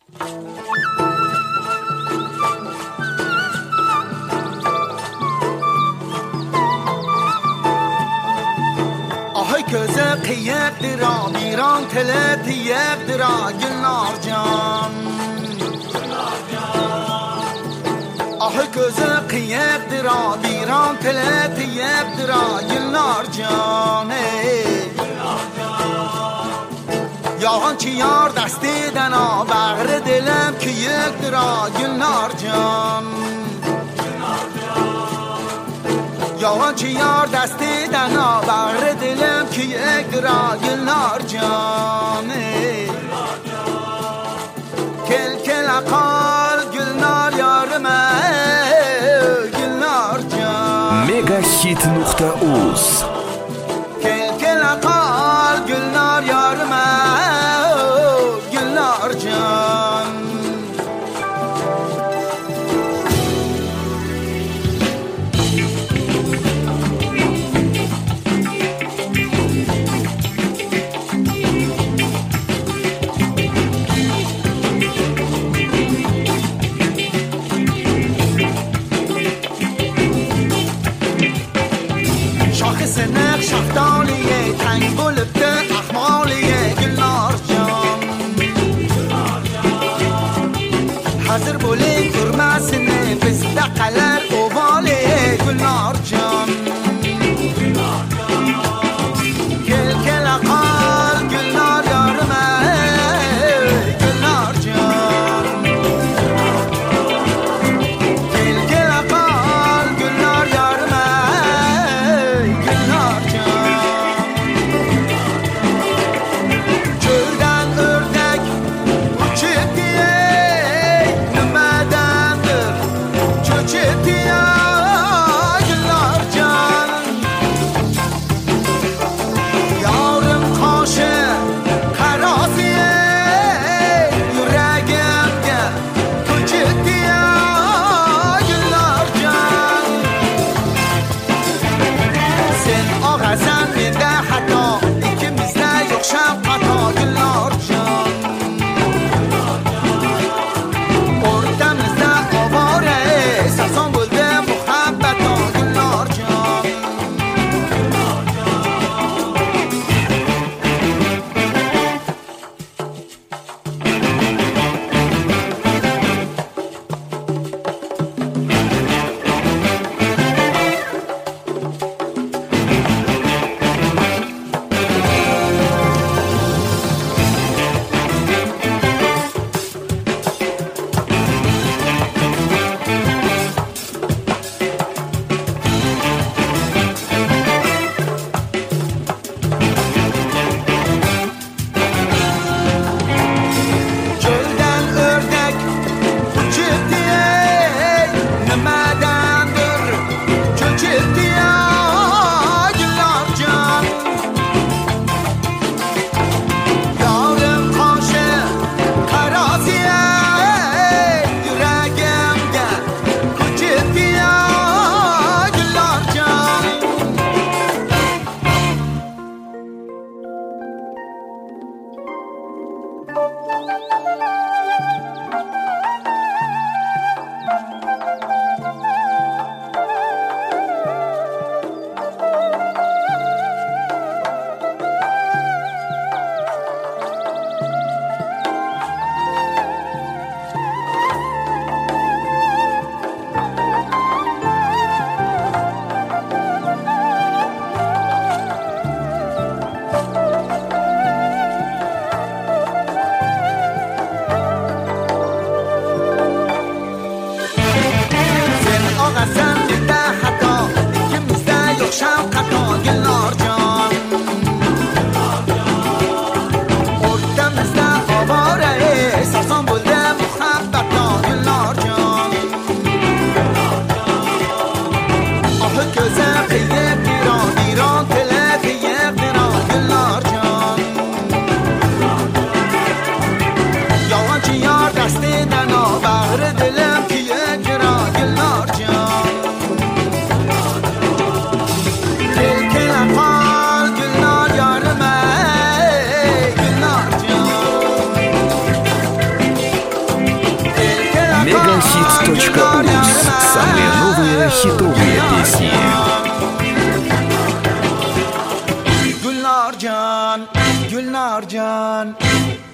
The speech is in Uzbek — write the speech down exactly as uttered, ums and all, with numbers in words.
آهای کزه قیق درا بیران تلت یک درا گلنار جان آهای کزه قیق درا بیران تلت یک درا گلنار جان یاهان چی یار دستی دنا بغر دلم که یک درا گلنار جان یاوان چی یار دستی دنا بغر دلم که یک درا گلنار جانه کل کل اقال گلنار یارمه گلنار جان مگاهیت نقطه اوز کل کل اقال گلنار یارمه گلنار جان سنق شفتالیه تنگ بلبده احمالیه گلنار جان حضر بولی گرمسنه بسته قلر اووالیه گلنار جان گل گل اقال گلنار یارمه گلنار جان گل گل اقال گلنار یارمه Мегахит точка уз. Самые новые хитовые песни. Gülnar can, Gülnar can,